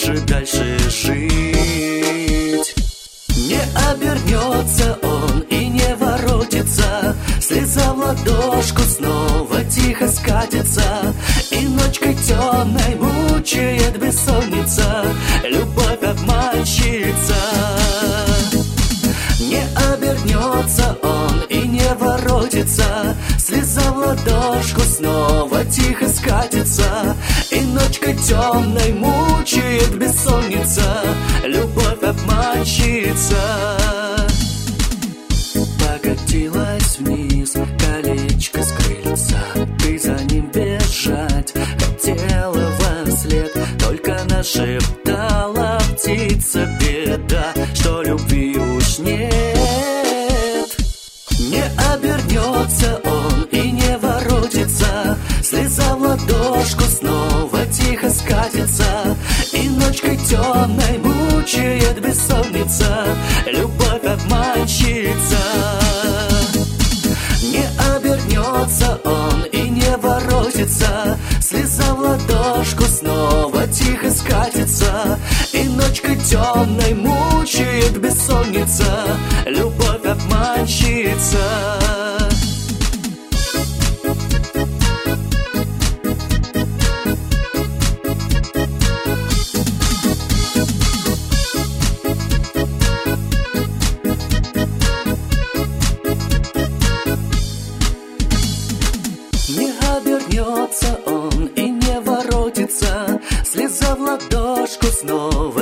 же дальше жить? Не обернется он и не воротится, слеза в ладошку снова тихо скатится, и ночкой темной мучает бессонница, любовь обманщица. Не обернется он и не воротится, слеза в ладошку снова тихо скатится, и ночкой темной мучает бессонница, любовь обманщица. Покатилась вниз колечко с крыльца, ты за ним бежать хотела вослед, только нашептала птица беда, что любви уж нет. Не обернется он и не воротится, слеза в ладошку снова тихо скатится, и ночкой темной мучает бессонница, любовь обманщица. Не обернется он и не воротится, слеза в ладошку снова тихо скатится, и ночкой темной мучает бессонница, любовь обманщица. Не обернется он и не воротится, слеза в ладошку снова